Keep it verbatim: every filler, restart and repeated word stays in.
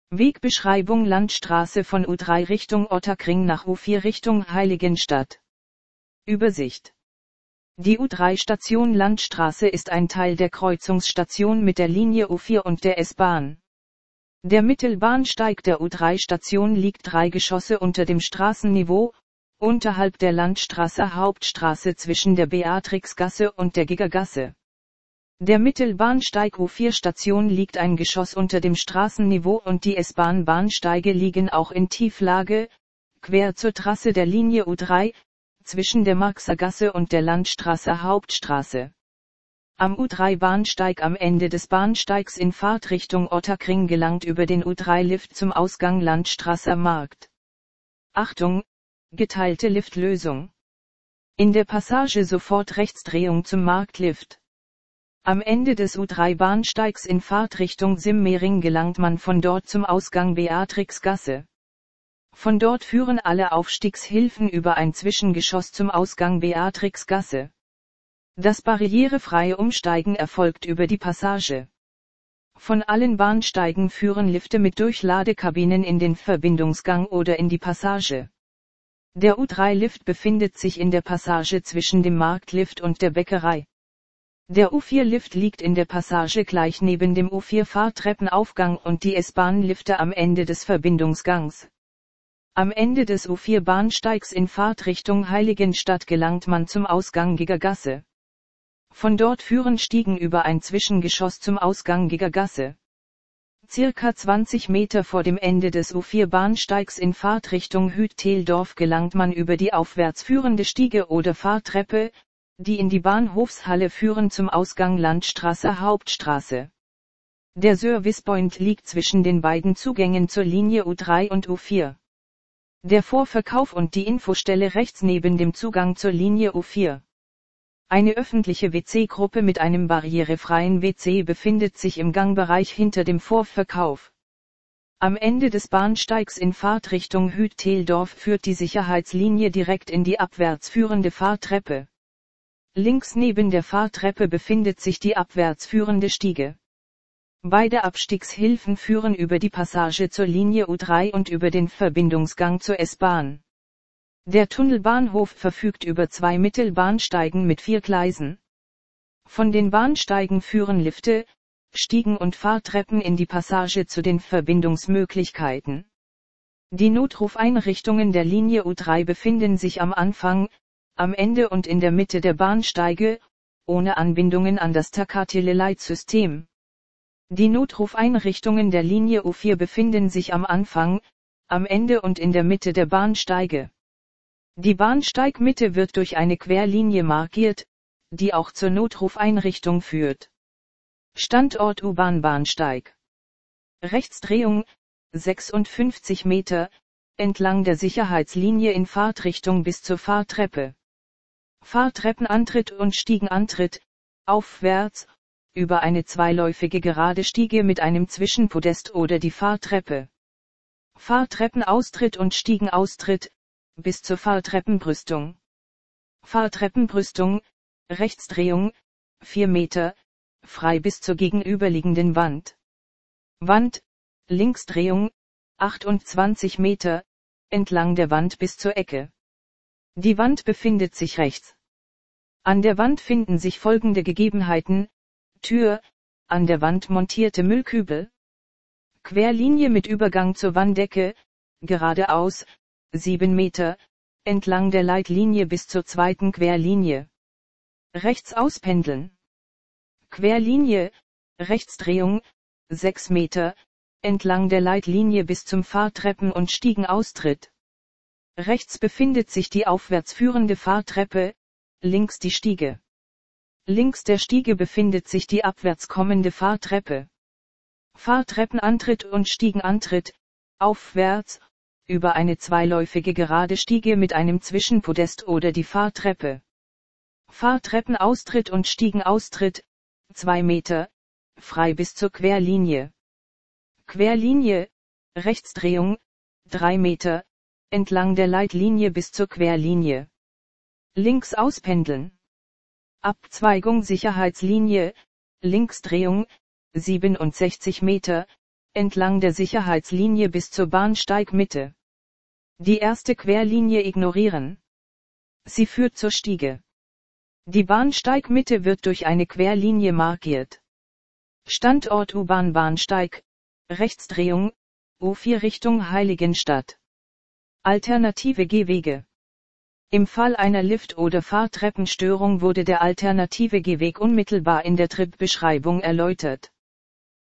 Wegbeschreibung: Landstraße von U drei Richtung Ottakring nach U vier Richtung Heiligenstadt. Übersicht. Die U drei Station Landstraße ist ein Teil der Kreuzungsstation mit der Linie U vier und der S-Bahn. Der Mittelbahnsteig der U drei Station liegt drei Geschosse unter dem Straßenniveau, unterhalb der Landstraße Hauptstraße zwischen der Beatrixgasse und der Gigergasse. Der Mittelbahnsteig U vier Station liegt ein Geschoss unter dem Straßenniveau und die S-Bahn-Bahnsteige liegen auch in Tieflage, quer zur Trasse der Linie U drei, zwischen der Marxer Gasse und der Landstraße Hauptstraße. Am U drei Bahnsteig am Ende des Bahnsteigs in Fahrtrichtung Ottakring gelangt über den U drei Lift zum Ausgang Landstraßer Markt. Achtung! Geteilte Liftlösung. In der Passage sofort Rechtsdrehung zum Marktlift. Am Ende des U drei Bahnsteigs in Fahrtrichtung Simmering gelangt man von dort zum Ausgang Beatrixgasse. Von dort führen alle Aufstiegshilfen über ein Zwischengeschoss zum Ausgang Beatrixgasse. Das barrierefreie Umsteigen erfolgt über die Passage. Von allen Bahnsteigen führen Lifte mit Durchladekabinen in den Verbindungsgang oder in die Passage. Der U drei Lift befindet sich in der Passage zwischen dem Marktlift und der Bäckerei. Der U vier Lift liegt in der Passage gleich neben dem U vier Fahrtreppenaufgang und die S-Bahn-Lifte am Ende des Verbindungsgangs. Am Ende des U vier Bahnsteigs in Fahrtrichtung Heiligenstadt gelangt man zum Ausgang Gigergasse. Von dort führen Stiegen über ein Zwischengeschoss zum Ausgang Gigergasse. Circa zwanzig Meter vor dem Ende des U vier Bahnsteigs in Fahrtrichtung Hütteldorf gelangt man über die aufwärts führende Stiege oder Fahrtreppe, die in die Bahnhofshalle führen zum Ausgang Landstraße Hauptstraße. Der Servicepoint liegt zwischen den beiden Zugängen zur Linie U drei und U vier. Der Vorverkauf und die Infostelle rechts neben dem Zugang zur Linie U vier. Eine öffentliche W C-Gruppe mit einem barrierefreien W C befindet sich im Gangbereich hinter dem Vorverkauf. Am Ende des Bahnsteigs in Fahrtrichtung Hütteldorf führt die Sicherheitslinie direkt in die abwärts führende Fahrtreppe. Links neben der Fahrtreppe befindet sich die abwärts führende Stiege. Beide Abstiegshilfen führen über die Passage zur Linie U drei und über den Verbindungsgang zur S-Bahn. Der Tunnelbahnhof verfügt über zwei Mittelbahnsteigen mit vier Gleisen. Von den Bahnsteigen führen Lifte, Stiegen und Fahrtreppen in die Passage zu den Verbindungsmöglichkeiten. Die Notrufeinrichtungen der Linie U drei befinden sich am Anfang, am Ende und in der Mitte der Bahnsteige, ohne Anbindungen an das Takateleleitsystem. Die Notrufeinrichtungen der Linie U vier befinden sich am Anfang, am Ende und in der Mitte der Bahnsteige. Die Bahnsteigmitte wird durch eine Querlinie markiert, die auch zur Notrufeinrichtung führt. Standort U-Bahn-Bahnsteig. Rechtsdrehung, sechsundfünfzig Meter, entlang der Sicherheitslinie in Fahrtrichtung bis zur Fahrtreppe. Fahrtreppenantritt und Stiegenantritt, aufwärts, über eine zweiläufige gerade Stiege mit einem Zwischenpodest oder die Fahrtreppe. Fahrtreppenaustritt und Stiegenaustritt, bis zur Fahrtreppenbrüstung. Fahrtreppenbrüstung, Rechtsdrehung, vier Meter, frei bis zur gegenüberliegenden Wand. Wand, Linksdrehung, achtundzwanzig Meter, entlang der Wand bis zur Ecke. Die Wand befindet sich rechts. An der Wand finden sich folgende Gegebenheiten: Tür, an der Wand montierte Müllkübel. Querlinie mit Übergang zur Wanddecke, geradeaus, sieben Meter, entlang der Leitlinie bis zur zweiten Querlinie. Rechts auspendeln. Querlinie, Rechtsdrehung, sechs Meter, entlang der Leitlinie bis zum Fahrtreppen- und Stiegenaustritt. Rechts befindet sich die aufwärts führende Fahrtreppe, links die Stiege. Links der Stiege befindet sich die abwärts kommende Fahrtreppe. Fahrtreppenantritt und Stiegenantritt, aufwärts, über eine zweiläufige gerade Stiege mit einem Zwischenpodest oder die Fahrtreppe. Fahrtreppenaustritt und Stiegenaustritt, zwei Meter, frei bis zur Querlinie. Querlinie, Rechtsdrehung, drei Meter, entlang der Leitlinie bis zur Querlinie. Links auspendeln. Abzweigung Sicherheitslinie, Linksdrehung, siebenundsechzig Meter, entlang der Sicherheitslinie bis zur Bahnsteigmitte. Die erste Querlinie ignorieren. Sie führt zur Stiege. Die Bahnsteigmitte wird durch eine Querlinie markiert. Standort U-Bahn-Bahnsteig, Rechtsdrehung, U vier Richtung Heiligenstadt. Alternative Gehwege. Im Fall einer Lift- oder Fahrtreppenstörung wurde der alternative Gehweg unmittelbar in der Tripbeschreibung erläutert.